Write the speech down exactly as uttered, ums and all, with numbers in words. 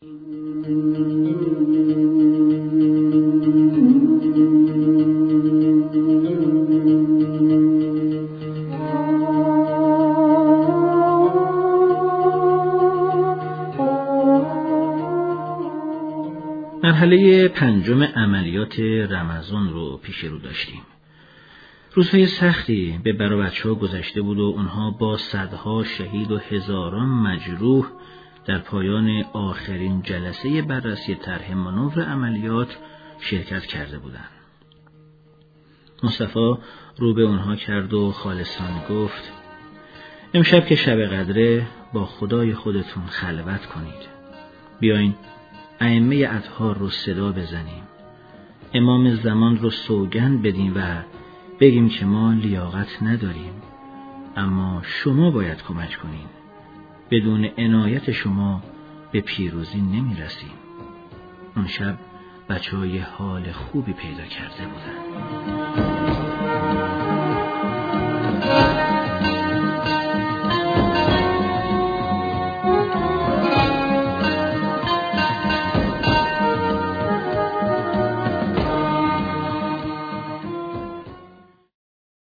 مرحله پنجم عملیات رمضان رو پیش رو داشتیم. روزهای سختی به بر و بچه‌ها گذشته بود و اونها با صدها شهید و هزاران مجروح در پایان آخرین جلسه بررسی طرح مانور عملیات شرکت کرده بودند. مصطفی رو به اونها کرد و خالصانه گفت: امشب که شب قدره با خدای خودتون خلوت کنید. بیاین ائمه اطهار رو صدا بزنیم، امام زمان رو سوگند بدیم و بگیم که ما لیاقت نداریم، اما شما باید کمک کنین. بدون عنایت شما به پیروزی نمی رسیم. اون شب بچه‌ها یه حال خوبی پیدا کرده بودن.